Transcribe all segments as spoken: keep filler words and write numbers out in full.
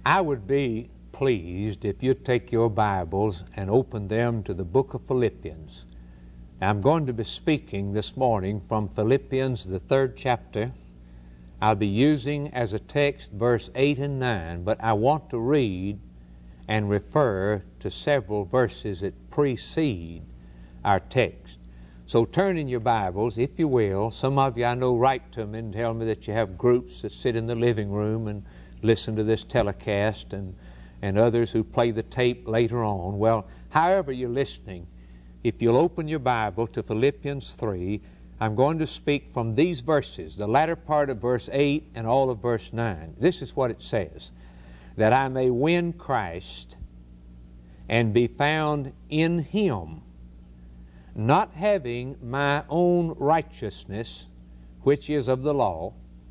I would be pleased if you'd take your Bibles and open them to the book of Philippians. I'm going to be speaking this morning from Philippians, the third chapter. I'll be using as a text verse eight and nine, but I want to read and refer to several verses that precede our text. So turn in your Bibles, if you will. Some of you I know write to me and tell me that you have groups that sit in the living room and listen to this telecast, and, and others who play the tape later on. Well, however you're listening, if you'll open your Bible to Philippians three, I'm going to speak from these verses, the latter part of verse eight and all of verse nine. This is what it says: that I may win Christ and be found in Him, not having my own righteousness, which is of the law,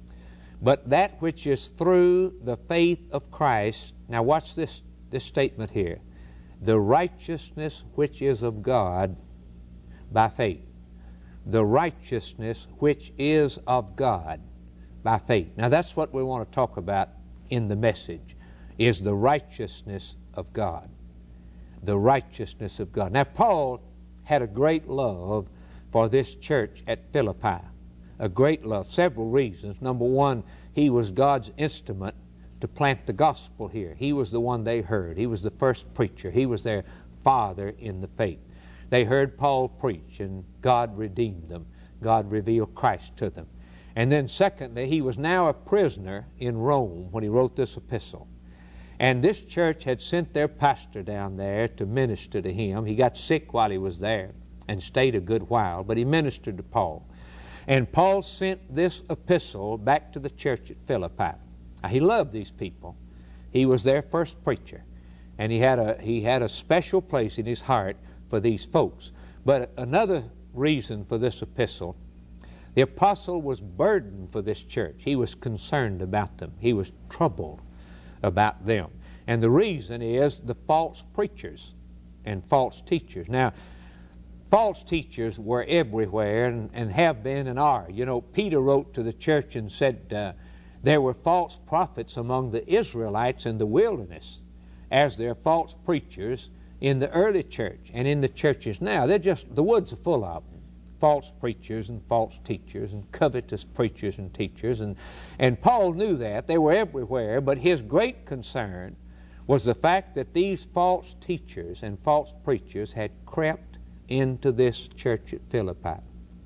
but that which is through the faith of Christ. Now watch this, this statement here. The righteousness which is of God by faith. The righteousness which is of God by faith. Now that's what we want to talk about in the message, is the righteousness of God. The righteousness of God. Now Paul had a great love for this church at Philippi. A great love. Several reasons. Number one, he was God's instrument to plant the gospel here. He was the one they heard. He was the first preacher. He was their father in the faith. They heard Paul preach, and God redeemed them. God revealed Christ to them. And then secondly, he was now a prisoner in Rome when he wrote this epistle. And this church had sent their pastor down there to minister to him. He got sick while he was there and stayed a good while, but he ministered to Paul. And Paul sent this epistle back to the church at Philippi. Now, he loved these people. He was their first preacher, and he had a he had a special place in his heart for these folks. But another reason for this epistle, the apostle was burdened for this church. He was concerned about them. He was troubled about them. And the reason is the false preachers and false teachers. Now, false teachers were everywhere and, and have been and are. You know, Peter wrote to the church and said uh, there were false prophets among the Israelites in the wilderness, as there are false preachers in the early church and in the churches now. They're just, the woods are full of them. False preachers and false teachers and covetous preachers and teachers. And, and Paul knew that. They were everywhere, but his great concern was the fact that these false teachers and false preachers had crept into this church at Philippi.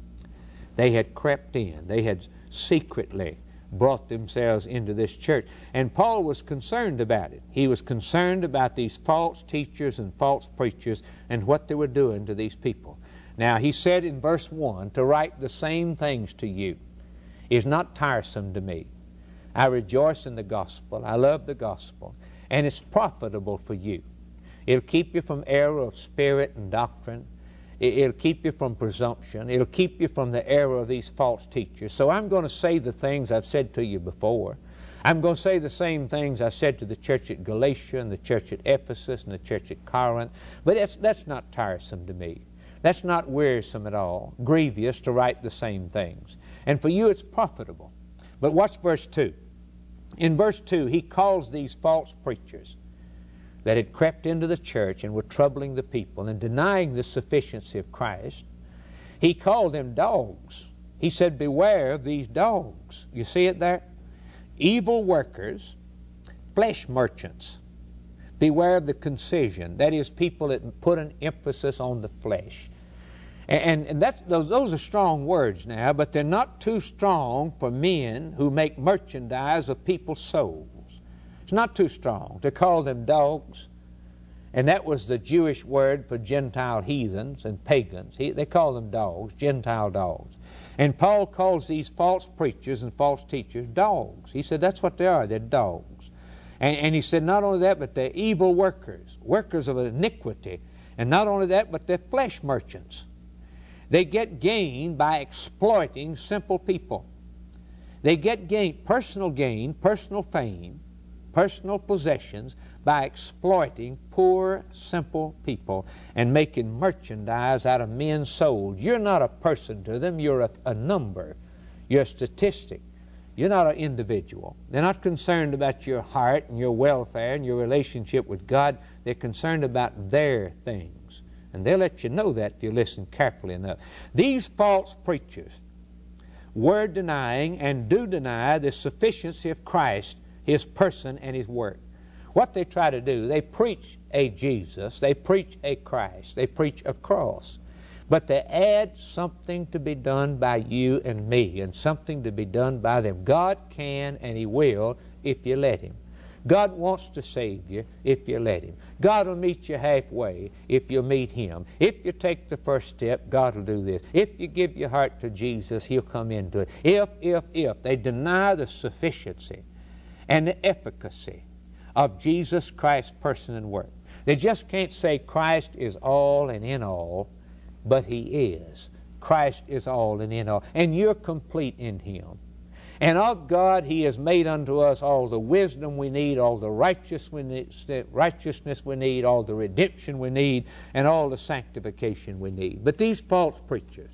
They had crept in. They had secretly brought themselves into this church. And Paul was concerned about it. He was concerned about these false teachers and false preachers and what they were doing to these people. Now, he said in verse one, to write the same things to you is not tiresome to me. I rejoice in the gospel. I love the gospel. And it's profitable for you. It'll keep you from error of spirit and doctrine. It'll keep you from presumption. It'll keep you from the error of these false teachers. So I'm going to say the things I've said to you before. I'm going to say the same things I said to the church at Galatia and the church at Ephesus and the church at Corinth. But that's, that's not tiresome to me. That's not wearisome at all, grievous to write the same things. And for you it's profitable. But watch verse two. In verse two, he calls these false preachers that had crept into the church and were troubling the people and denying the sufficiency of Christ, he called them dogs. He said, beware of these dogs. You see it there? Evil workers, flesh merchants. Beware of the concision. That is, people that put an emphasis on the flesh. And, and that's, those, those are strong words now, but they're not too strong for men who make merchandise of people's souls. It's not too strong to call them dogs. And that was the Jewish word for Gentile heathens and pagans. He, they call them dogs, Gentile dogs. And Paul calls these false preachers and false teachers dogs. He said that's what they are. They're dogs. And, and he said not only that, but they're evil workers, workers of iniquity. And not only that, but they're flesh merchants. They get gain by exploiting simple people. They get gain, personal gain, personal fame, personal possessions by exploiting poor, simple people and making merchandise out of men's souls. You're not a person to them. You're a, a number. You're a statistic. You're not an individual. They're not concerned about your heart and your welfare and your relationship with God. They're concerned about their things. And they'll let you know that if you listen carefully enough. These false preachers were denying and do deny the sufficiency of Christ, His person and His work. What they try to do, they preach a Jesus, they preach a Christ, they preach a cross. But they add something to be done by you and me, and something to be done by them. God can and He will if you let Him. God wants to save you if you let Him. God will meet you halfway if you meet Him. If you take the first step, God will do this. If you give your heart to Jesus, He'll come into it. If, if, if. They deny the sufficiency and the efficacy of Jesus Christ's person and work. They just can't say Christ is all and in all, but He is. Christ is all and in all. And you're complete in Him. And of God He has made unto us all the wisdom we need, all the righteous we need, righteousness we need, all the redemption we need, and all the sanctification we need. But these false preachers,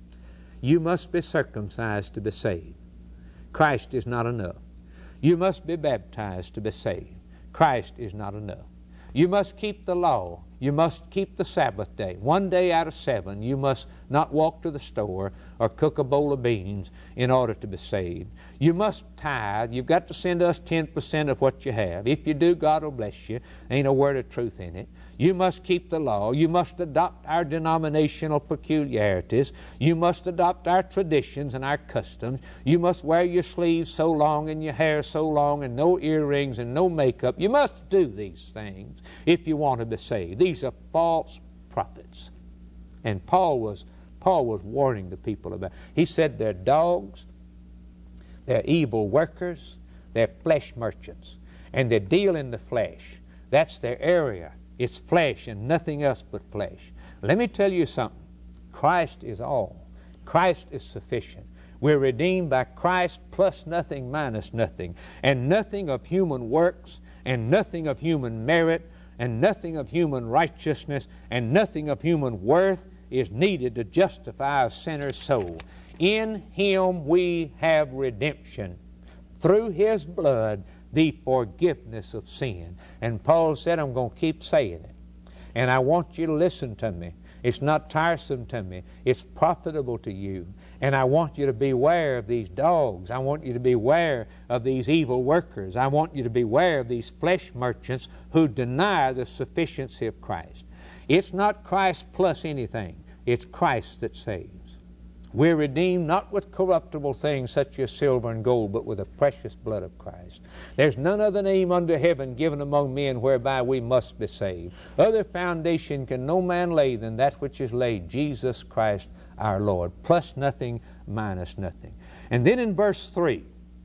you must be circumcised to be saved. Christ is not enough. You must be baptized to be saved. Christ is not enough. You must keep the law. You must keep the Sabbath day. One day out of seven, you must not walk to the store or cook a bowl of beans in order to be saved. You must tithe. You've got to send us ten percent of what you have. If you do, God will bless you. Ain't a word of truth in it. You must keep the law. You must adopt our denominational peculiarities. You must adopt our traditions and our customs. You must wear your sleeves so long and your hair so long and no earrings and no makeup. You must do these things if you want to be saved. These are false prophets. And Paul was Paul was warning the people about it. He said they're dogs, they're evil workers, they're flesh merchants, and they deal in the flesh. That's their area. It's flesh and nothing else but flesh. Let me tell you something. Christ is all. Christ is sufficient. We're redeemed by Christ plus nothing minus nothing. And nothing of human works, and nothing of human merit, and nothing of human righteousness, and nothing of human worth is needed to justify a sinner's soul. In Him we have redemption. Through His blood, the forgiveness of sin. And Paul said, I'm going to keep saying it. And I want you to listen to me. It's not tiresome to me. It's profitable to you. And I want you to beware of these dogs. I want you to beware of these evil workers. I want you to beware of these flesh merchants who deny the sufficiency of Christ. It's not Christ plus anything. It's Christ that saves. We're redeemed not with corruptible things such as silver and gold, but with the precious blood of Christ. There's none other name under heaven given among men whereby we must be saved. Other foundation can no man lay than that which is laid, Jesus Christ our Lord. Plus nothing, minus nothing. And then in verse three,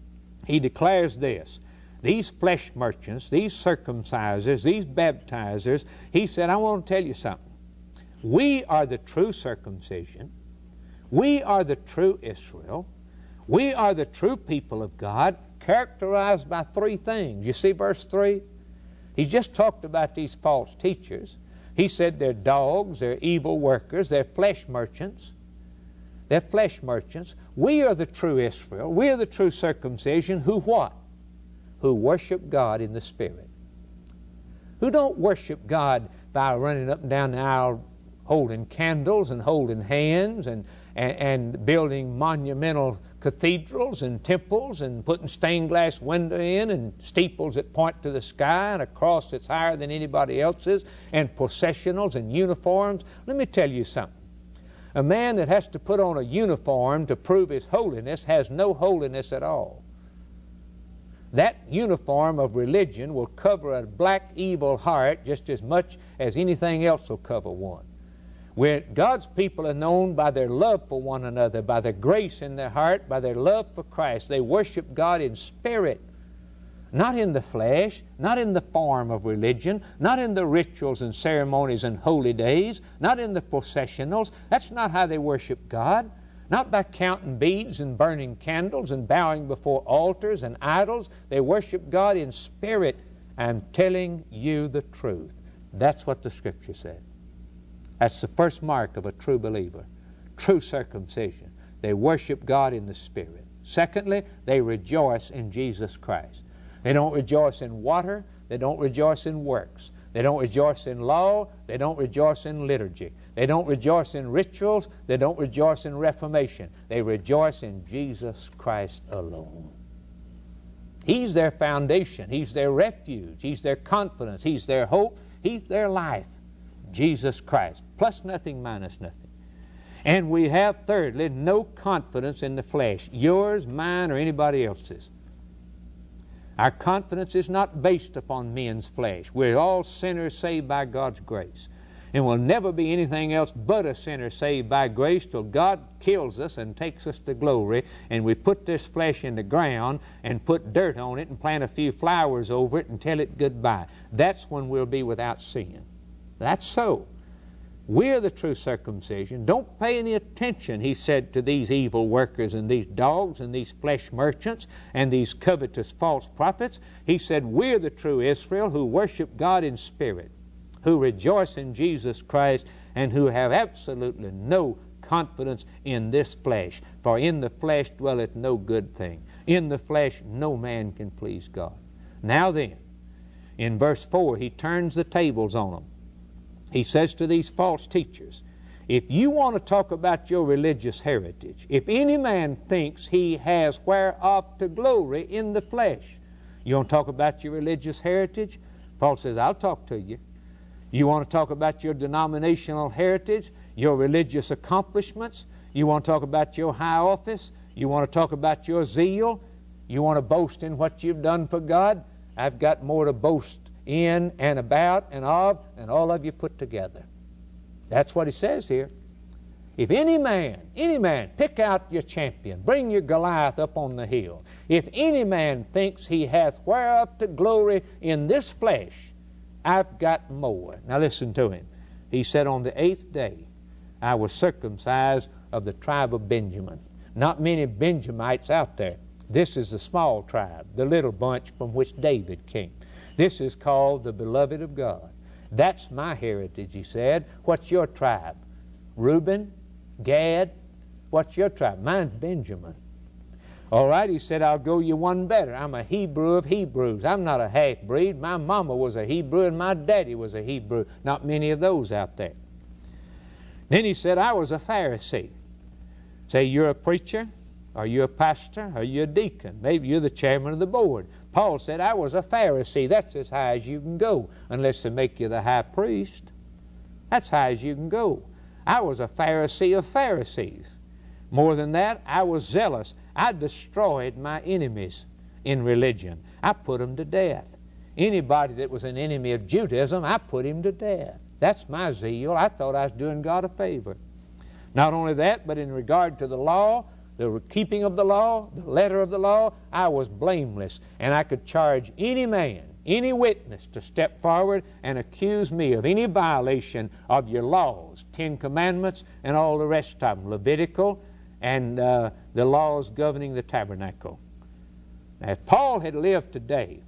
he declares this. These flesh merchants, these circumcisers, these baptizers, he said, I want to tell you something. We are the true circumcision. We are the true Israel. We are the true people of God, characterized by three things. You see verse three? He just talked about these false teachers. He said they're dogs, they're evil workers, they're flesh merchants. They're flesh merchants. We are the true Israel. We are the true circumcision. Who what? Who worship God in the Spirit. Who don't worship God by running up and down the aisle holding candles and holding hands and And, and building monumental cathedrals and temples and putting stained glass window in and steeples that point to the sky and a cross that's higher than anybody else's and processionals and uniforms. Let me tell you something. A man that has to put on a uniform to prove his holiness has no holiness at all. That uniform of religion will cover a black, evil heart just as much as anything else will cover one. Where God's people are known by their love for one another, by their grace in their heart, by their love for Christ. They worship God in spirit, not in the flesh, not in the form of religion, not in the rituals and ceremonies and holy days, not in the processionals. That's not how they worship God. Not by counting beads and burning candles and bowing before altars and idols. They worship God in spirit. I'm telling you the truth. That's what the Scripture said. That's the first mark of a true believer. True circumcision. They worship God in the Spirit. Secondly, they rejoice in Jesus Christ. They don't rejoice in water. They don't rejoice in works. They don't rejoice in law. They don't rejoice in liturgy. They don't rejoice in rituals. They don't rejoice in reformation. They rejoice in Jesus Christ alone. He's their foundation. He's their refuge. He's their confidence. He's their hope. He's their life. Jesus Christ. Plus nothing, minus nothing. And we have, thirdly, no confidence in the flesh. Yours, mine, or anybody else's. Our confidence is not based upon men's flesh. We're all sinners saved by God's grace. And we'll never be anything else but a sinner saved by grace till God kills us and takes us to glory, and we put this flesh in the ground and put dirt on it and plant a few flowers over it and tell it goodbye. That's when we'll be without sin. That's so. We're the true circumcision. Don't pay any attention, he said, to these evil workers and these dogs and these flesh merchants and these covetous false prophets. He said, we're the true Israel who worship God in spirit, who rejoice in Jesus Christ, and who have absolutely no confidence in this flesh. For in the flesh dwelleth no good thing. In the flesh no man can please God. Now then, in verse four, he turns the tables on them. He says to these false teachers, if you want to talk about your religious heritage, if any man thinks he has whereof to glory in the flesh, you want to talk about your religious heritage? Paul says, I'll talk to you. You want to talk about your denominational heritage, your religious accomplishments? You want to talk about your high office? You want to talk about your zeal? You want to boast in what you've done for God? I've got more to boast in and about and of than all of you put together. That's what he says here. If any man, any man, pick out your champion, bring your Goliath up on the hill. If any man thinks he hath whereof to glory in this flesh, I've got more. Now listen to him. He said, on the eighth day I was circumcised of the tribe of Benjamin. Not many Benjamites out there. This is the small tribe, the little bunch from which David came. This is called the beloved of God. That's my heritage, he said. What's your tribe? Reuben? Gad? What's your tribe? Mine's Benjamin. All right, he said, I'll go you one better. I'm a Hebrew of Hebrews. I'm not a half-breed. My mama was a Hebrew and my daddy was a Hebrew. Not many of those out there. Then he said, I was a Pharisee. Say, you're a preacher? Are you a pastor? Are you a deacon? Maybe you're the chairman of the board. Paul said, I was a Pharisee. That's as high as you can go, unless they make you the high priest. That's high as you can go. I was a Pharisee of Pharisees. More than that, I was zealous. I destroyed my enemies in religion. I put them to death. Anybody that was an enemy of Judaism, I put him to death. That's my zeal. I thought I was doing God a favor. Not only that, but in regard to the law, the keeping of the law, the letter of the law, I was blameless. And I could charge any man, any witness to step forward and accuse me of any violation of your laws, Ten Commandments and all the rest of them, Levitical and uh, the laws governing the tabernacle. Now, if Paul had lived today,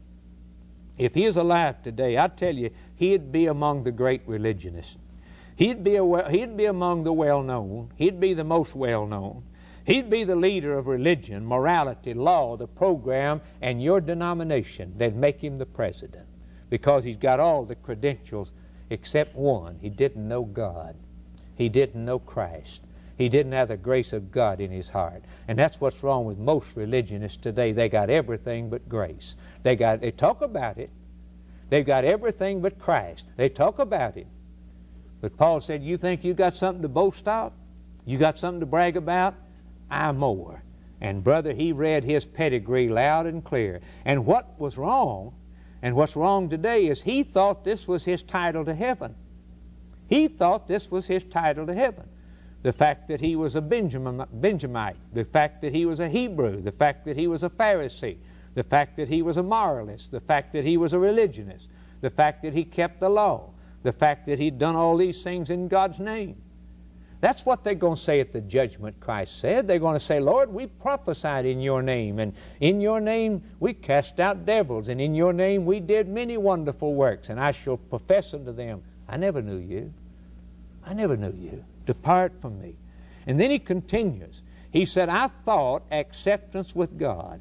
if he is alive today, I tell you, he'd be among the great religionists. He'd be, a, he'd be among the well-known. He'd be the most well-known. He'd be the leader of religion, morality, law, the program, and your denomination. They'd make him the president because he's got all the credentials except one. He didn't know God. He didn't know Christ. He didn't have the grace of God in his heart. And that's what's wrong with most religionists today. They got everything but grace. They got, they talk about it. They've got everything but Christ. They talk about it. But Paul said, you think you got something to boast of? You got something to brag about? I more. And brother, he read his pedigree loud and clear. And what was wrong, and what's wrong today, is he thought this was his title to heaven. He thought this was his title to heaven. The fact that he was a Benjamin, Benjamite, the fact that he was a Hebrew, the fact that he was a Pharisee, the fact that he was a moralist, the fact that he was a religionist, the fact that he kept the law, the fact that he'd done all these things in God's name. That's what they're going to say at the judgment, Christ said. They're going to say, Lord, we prophesied in your name, and in your name we cast out devils, and in your name we did many wonderful works, and I shall profess unto them, I never knew you. I never knew you. Depart from me. And then he continues. He said, I thought acceptance with God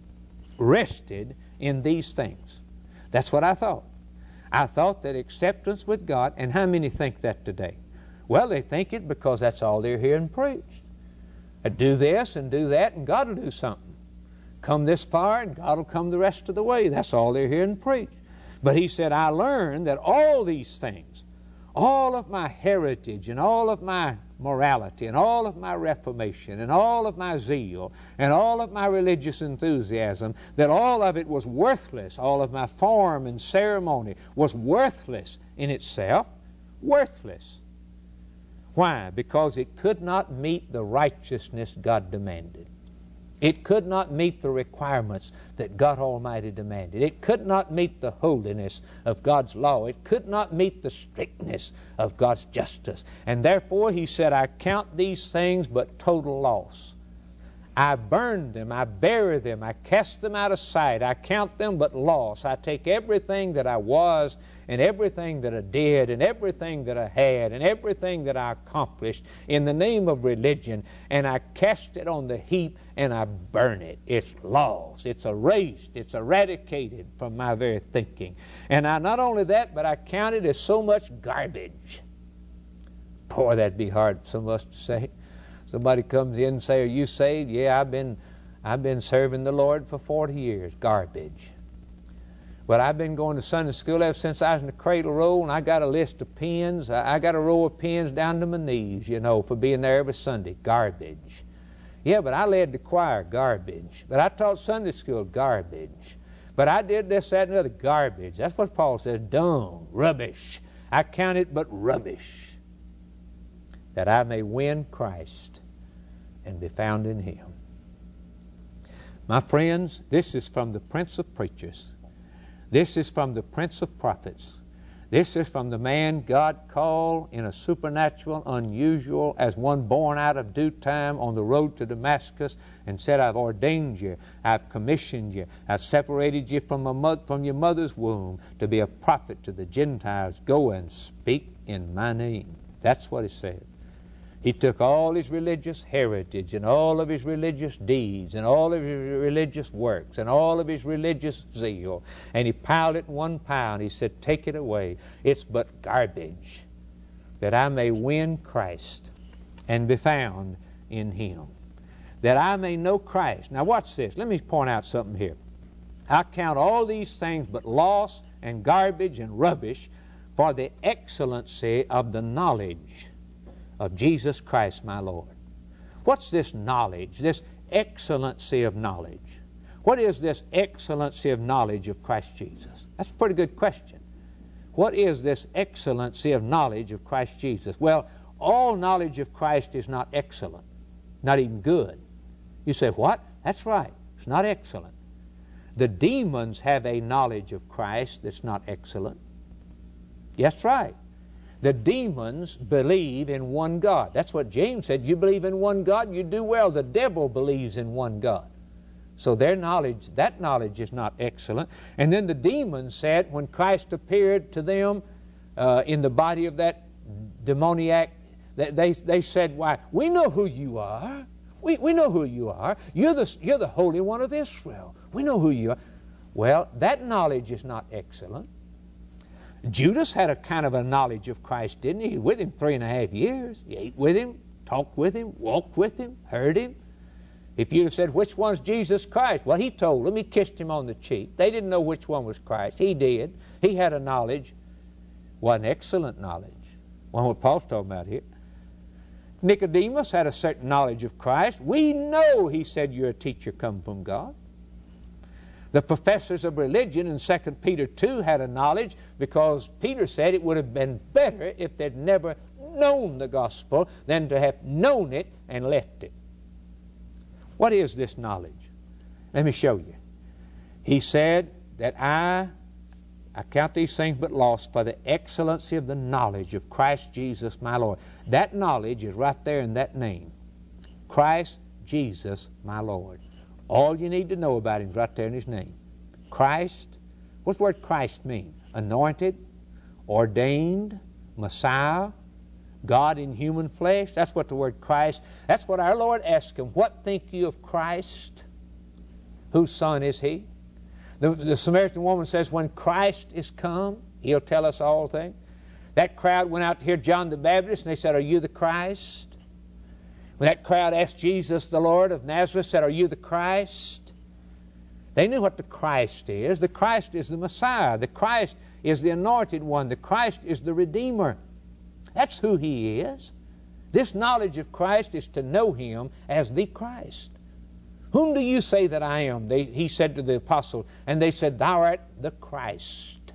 rested in these things. That's what I thought. I thought that acceptance with God, and how many think that today? Well, they think it because that's all they're hearing preached. Uh, Do this and do that, and God will do something. Come this far, and God will come the rest of the way. That's all they're hearing preached. But he said, I learned that all these things, all of my heritage and all of my morality and all of my reformation and all of my zeal and all of my religious enthusiasm, that all of it was worthless. All of my form and ceremony was worthless in itself. Worthless. Why? Because it could not meet the righteousness God demanded. It could not meet the requirements that God Almighty demanded. It could not meet the holiness of God's law. It could not meet the strictness of God's justice. And therefore, he said, I count these things but total loss. I burn them, I bury them, I cast them out of sight. I count them but loss. I take everything that I was and everything that I did and everything that I had and everything that I accomplished in the name of religion, and I cast it on the heap and I burn it. It's lost. It's erased. It's eradicated from my very thinking. And I not only that, but I count it as so much garbage. Boy, that'd be hard for some of us to say. Somebody comes in and say, are you saved? Yeah, I've been, I've been serving the Lord for forty years. Garbage. Well, I've been going to Sunday school ever since I was in the cradle roll, and I got a list of pins. I I got a row of pins down to my knees, you know, for being there every Sunday. Garbage. Yeah, but I led the choir. Garbage. But I taught Sunday school. Garbage. But I did this, that, and other. Garbage. That's what Paul says. Dung. Rubbish. I count it but rubbish, that I may win Christ and be found in Him. My friends, this is from the Prince of Preachers. This is from the Prince of Prophets. This is from the man God called in a supernatural, unusual, as one born out of due time on the road to Damascus, and said, I've ordained you, I've commissioned you, I've separated you from, a mo- from your mother's womb to be a prophet to the Gentiles. Go and speak in my name. That's what He said. He took all his religious heritage and all of his religious deeds and all of his religious works and all of his religious zeal, and he piled it in one pile, and he said, take it away. It's but garbage, that I may win Christ and be found in Him, that I may know Christ. Now watch this. Let me point out something here. I count all these things but loss and garbage and rubbish for the excellency of the knowledge of Jesus Christ my Lord. What's this knowledge, this excellency of knowledge? What is this excellency of knowledge of Christ Jesus? That's a pretty good question. What is this excellency of knowledge of Christ Jesus? Well, all knowledge of Christ is not excellent, not even good. You say, what? That's right. It's not excellent. The demons have a knowledge of Christ that's not excellent. That's right. The demons believe in one God. That's what James said. You believe in one God, you do well. The devil believes in one God. So their knowledge, that knowledge is not excellent. And then the demons said, when Christ appeared to them uh, in the body of that demoniac, they, they, they said, why, we know who you are. We, we know who you are. You're the, you're the Holy One of Israel. We know who you are. Well, that knowledge is not excellent. Judas had a kind of a knowledge of Christ, didn't he? He was with Him three and a half years. He ate with Him, talked with Him, walked with Him, heard Him. If you'd have said, which one's Jesus Christ? Well, he told them. He kissed him on the cheek. They didn't know which one was Christ. He did. He had a knowledge. Well, an excellent knowledge. Well, what Paul's talking about here. Nicodemus had a certain knowledge of Christ. We know, he said, you're a teacher come from God. The professors of religion in Second Peter two had a knowledge, because Peter said it would have been better if they'd never known the gospel than to have known it and left it. What is this knowledge? Let me show you. He said that I, I count these things but lost for the excellency of the knowledge of Christ Jesus my Lord. That knowledge is right there in that name. Christ Jesus my Lord. All you need to know about Him is right there in His name. Christ. What's the word Christ mean? Anointed, ordained, Messiah, God in human flesh. That's what the word Christ, that's what our Lord asked him. What think you of Christ? Whose son is he? The, the Samaritan woman says, when Christ is come, he'll tell us all things. That crowd went out to hear John the Baptist, and they said, are you the Christ? When that crowd asked Jesus, the Lord of Nazareth, said, are you the Christ? They knew what the Christ is. The Christ is the Messiah. The Christ is the anointed one. The Christ is the Redeemer. That's who he is. This knowledge of Christ is to know him as the Christ. Whom do you say that I am? They, he said to the apostles, and they said, thou art the Christ,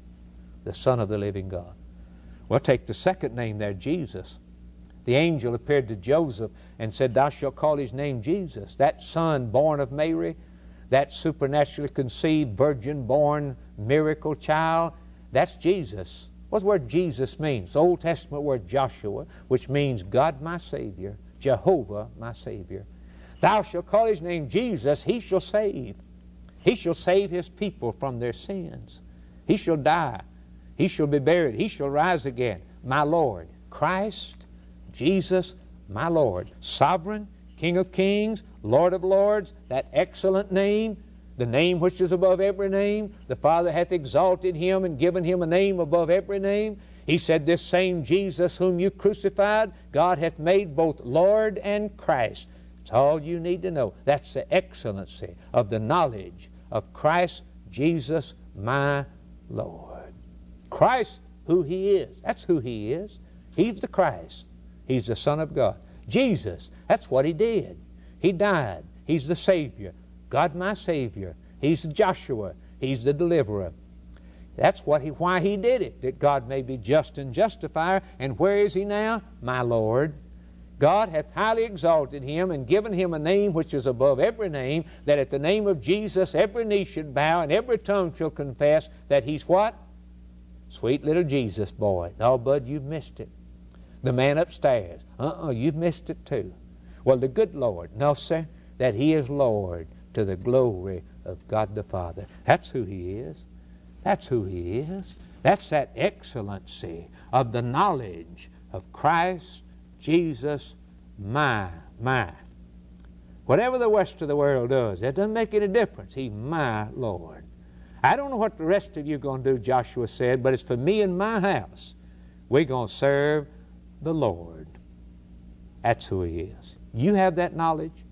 the Son of the living God. Well, take the second name there, Jesus. The angel appeared to Joseph and said, thou shalt call his name Jesus. That son born of Mary, that supernaturally conceived, virgin-born, miracle child, that's Jesus. What's the word Jesus means? The Old Testament word Joshua, which means God my Savior, Jehovah my Savior. Thou shalt call his name Jesus, he shall save. He shall save his people from their sins. He shall die. He shall be buried. He shall rise again. My Lord, Christ, Jesus, my Lord. Sovereign, King of kings, Lord of lords, that excellent name, the name which is above every name. The Father hath exalted him and given him a name above every name. He said, this same Jesus whom you crucified, God hath made both Lord and Christ. That's all you need to know. That's the excellency of the knowledge of Christ Jesus my Lord. Christ, who he is. That's who he is. He's the Christ. He's the Son of God. Jesus, that's what he did. He died. He's the Savior. God my Savior. He's Joshua. He's the deliverer. That's what he, why he did it, that God may be just and justifier. And where is he now? My Lord. God hath highly exalted him and given him a name which is above every name, that at the name of Jesus every knee should bow and every tongue shall confess that he's what? Sweet little Jesus boy. No, Bud, you've missed it. The man upstairs. Uh-uh, you've missed it too. Well, the good Lord. No, sir, that he is Lord to the glory of God the Father. That's who he is. That's who he is. That's that excellency of the knowledge of Christ Jesus, my, my. Whatever the rest of the world does, that doesn't make any difference. He's my Lord. I don't know what the rest of you are going to do, Joshua said, but it's for me and my house. We're going to serve the Lord. That's who he is. You have that knowledge.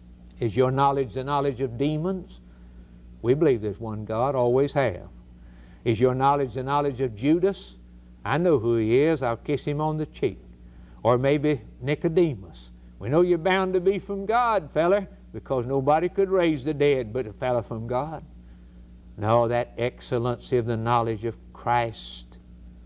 Is your knowledge the knowledge of demons? We believe there's one God, always have. Is your knowledge the knowledge of Judas? I know who he is. I'll kiss him on the cheek. Or maybe Nicodemus. We know you're bound to be from God, feller, because nobody could raise the dead but a fella from God. No, that excellency of the knowledge of Christ,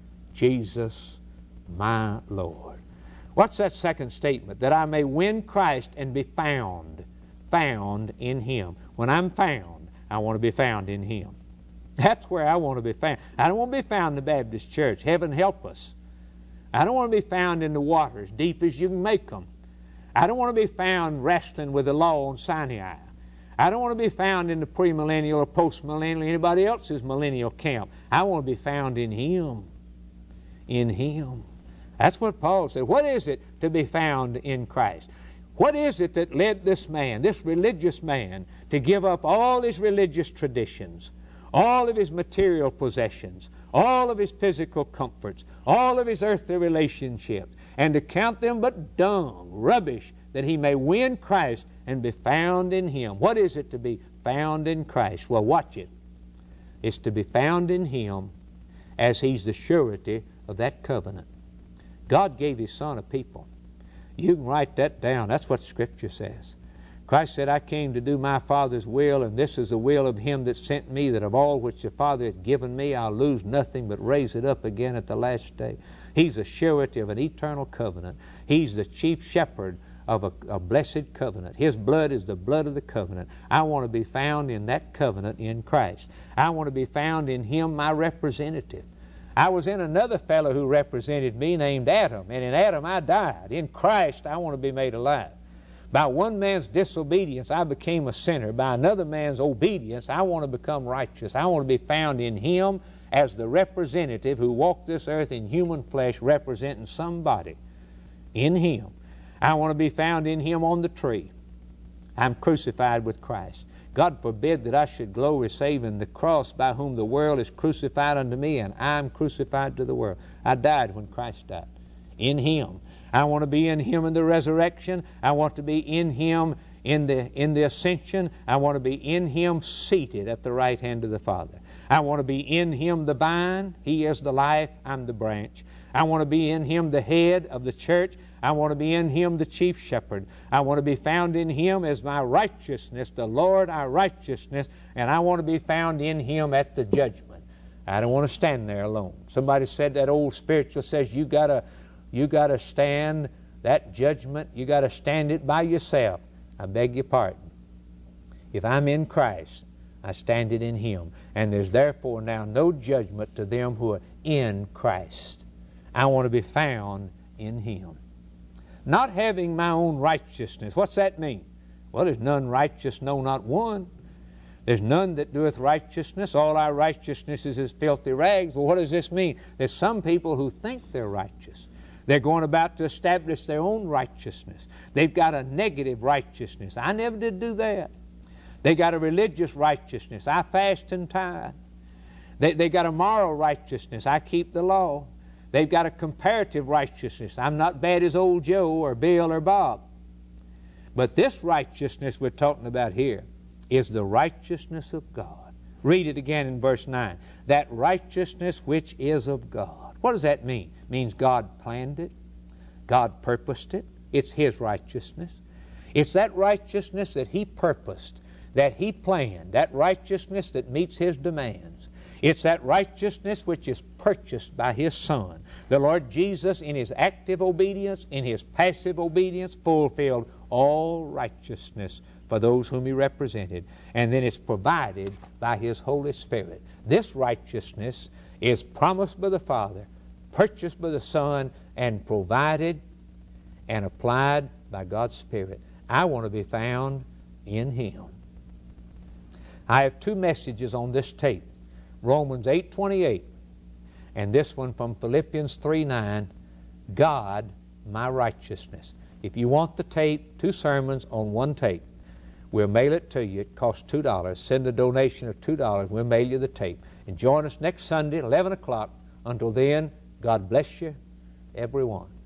Jesus, my Lord. What's that second statement? That I may win Christ and be found, found in him. When I'm found, I want to be found in him. That's where I want to be found. I don't want to be found in the Baptist church. Heaven help us. I don't want to be found in the water as deep as you can make them. I don't want to be found wrestling with the law on Sinai. I don't want to be found in the premillennial or postmillennial, anybody else's millennial camp. I want to be found in him. In him. That's what Paul said. What is it to be found in Christ? What is it that led this man, this religious man, to give up all his religious traditions, all of his material possessions, all of his physical comforts, all of his earthly relationships, and to count them but dung, rubbish, that he may win Christ and be found in him? What is it to be found in Christ? Well, watch it. It's to be found in him as he's the surety of that covenant. God gave his Son a people. You can write that down. That's what Scripture says. Christ said, I came to do my Father's will, and this is the will of him that sent me, that of all which the Father hath given me, I'll lose nothing but raise it up again at the last day. He's a surety of an eternal covenant. He's the chief shepherd of a, a blessed covenant. His blood is the blood of the covenant. I want to be found in that covenant in Christ. I want to be found in him, my representative. I was in another fellow who represented me named Adam, and in Adam I died. In Christ I want to be made alive. By one man's disobedience I became a sinner. By another man's obedience I want to become righteous. I want to be found in him as the representative who walked this earth in human flesh representing somebody. In Him. I want to be found in Him on the tree. I'm crucified with Christ. God forbid that I should glory save in the cross, by whom the world is crucified unto me, and I am crucified to the world. I died when Christ died. In Him. I want to be in Him in the resurrection. I want to be in Him in the, in the ascension. I want to be in Him seated at the right hand of the Father. I want to be in Him the vine. He is the life. I'm the branch. I want to be in Him the head of the church. I want to be in Him the chief shepherd. I want to be found in Him as my righteousness, the Lord our righteousness, and I want to be found in Him at the judgment. I don't want to stand there alone. Somebody said, that old spiritual says, you gotta, you gotta stand that judgment. You gotta stand it by yourself. I beg your pardon. If I'm in Christ, I stand it in Him, and there's therefore now no judgment to them who are in Christ. I want to be found in Him. Not having my own righteousness. What's that mean? Well, there's none righteous, no, not one. There's none that doeth righteousness. All our righteousness is as filthy rags. Well, what does this mean? There's some people who think they're righteous. They're going about to establish their own righteousness. They've got a negative righteousness. I never did do that. They got a religious righteousness. I fast and tithe. They, they got a moral righteousness. I keep the law. They've got a comparative righteousness. I'm not bad as old Joe or Bill or Bob. But this righteousness we're talking about here is the righteousness of God. Read it again in verse nine. That righteousness which is of God. What does that mean? It means God planned it. God purposed it. It's His righteousness. It's that righteousness that He purposed, that He planned, that righteousness that meets His demands. It's that righteousness which is purchased by His Son. The Lord Jesus, in His active obedience, in His passive obedience, fulfilled all righteousness for those whom He represented. And then it's provided by His Holy Spirit. This righteousness is promised by the Father, purchased by the Son, and provided and applied by God's Spirit. I want to be found in Him. I have two messages on this tape. Romans eight twenty-eight, and this one from Philippians three nine, God my righteousness. If you want the tape, two sermons on one tape, we'll mail it to you. It costs two dollars. Send a donation of two dollars. We'll mail you the tape. And join us next Sunday, eleven o'clock. Until then, God bless you, everyone.